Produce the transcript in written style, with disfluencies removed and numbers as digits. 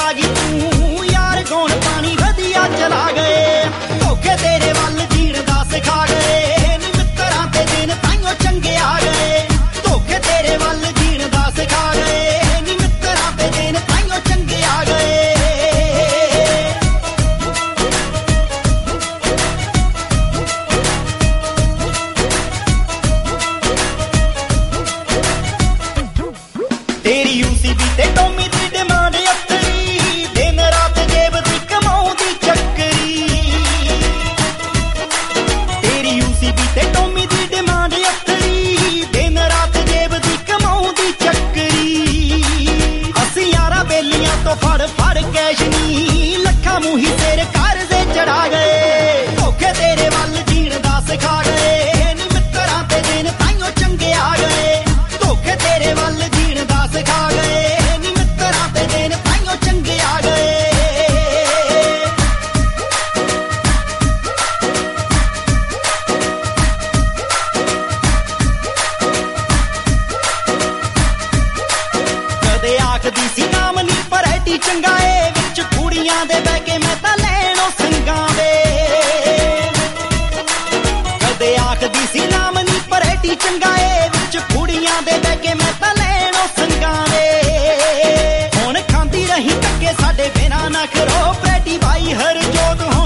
आ गई तू यार कौन पानी वधिया चला गए धोखे तेरे वल जीण दा सिखा गए नी मित्तरां ते दिन ताइयों चंगे आ गए धोखे तेरे वल जीण दा सिखा गए नी मित्तरां ते दिन ताइयों चंगे आ गए तेरी यूसीबी ते टोमी दी डिमांड अत्तरी दिन रात जेब दी कमाऊंदी चक्करी तेरी यूसीबी ते टोमी दी डिमांड अत्तरी दिन रात जेब दी कमाऊंदी चक्करी असी यारा बेलियां तो फड़ फड़ कैश नी लखा मुही तेरे कर्जे चढ़ा गए धोखे तेरे वल जीण दा सिखा गए नी मित्तरां ते दिन ताइयों चंगे आ गए धोखे तेरे वल जीण दा सिखा गए नी मित्तरां ते दिन ताइयों चंगे आ गए कदे आखदी सी नाम नी भरैटी चंगा ए विच कुड़ियां दे बह के मैं तां लैणो संगां वे कदे आखदी सी नाम नी भरैटी चंगा ए विच कुड़ियां दे बह के मैं तां लैणो संगां वे हुण खांदी रही धक्के साडे बिना ना खरो प्रैटी बाई हर जोत